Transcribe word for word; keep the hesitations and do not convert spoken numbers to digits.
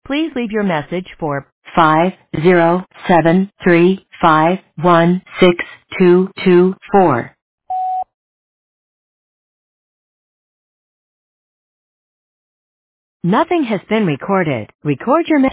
Please leave your message for five zero seven three five one six two two four. Nothing has been recorded. Record your message.